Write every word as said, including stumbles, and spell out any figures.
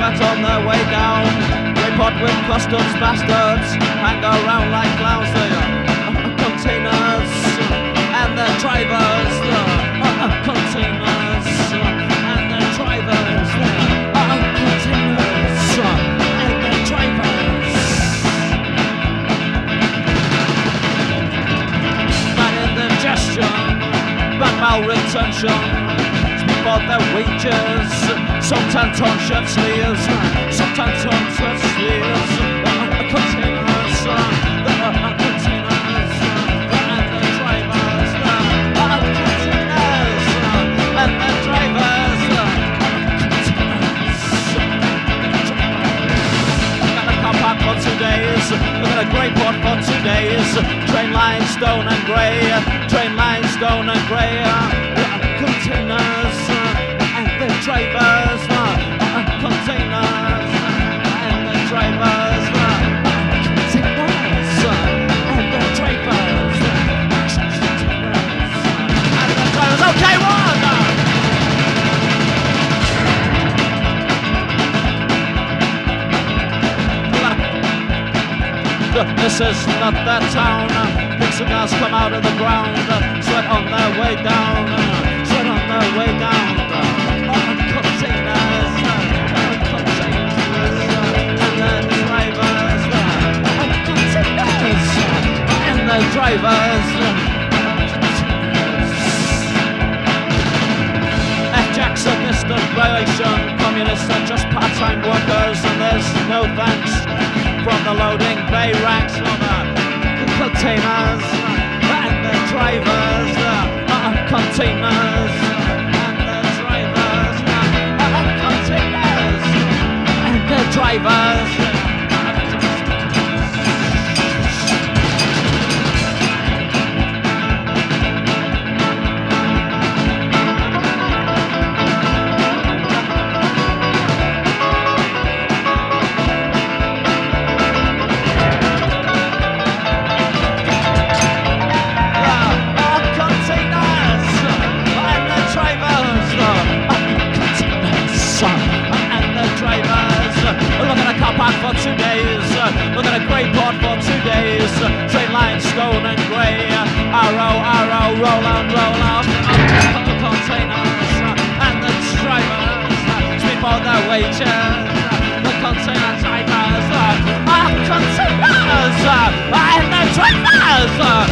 sweat on their way down. Report with customs bastards, hang around like clowns. The uh, containers and the drivers, the uh, containers and the drivers, the uh, containers and the drivers. Bad indigestion, bad malretention, speak for their wages. Sometimes on shirt sleeves, sometimes on shirt sleeves. The containers, the containers, and the drivers. The containers and the drivers. Got a car park for two days. Look at a grey port for two days. Train line stone and grey. Train line stone and grey. Containers and the drivers. Containers and the drivers, containers and the drivers, and the drivers. Okay, one. This is not that town. Big cigars come out of the ground. Sweat on their way down. Sweat on their way down. Containers. The drivers. F-Jacks are distant relation. Communists are just part-time workers, and there's no thanks from the loading bay ranks for the containers and the drivers. Uh, containers and the drivers. Uh, containers and the drivers. For two days, look at a grey port for two days. Train line stone and grey. Arrow, arrow, roll on, roll on. Containers and the drivers speak for their wages. The container drivers, ah, containers and the drivers.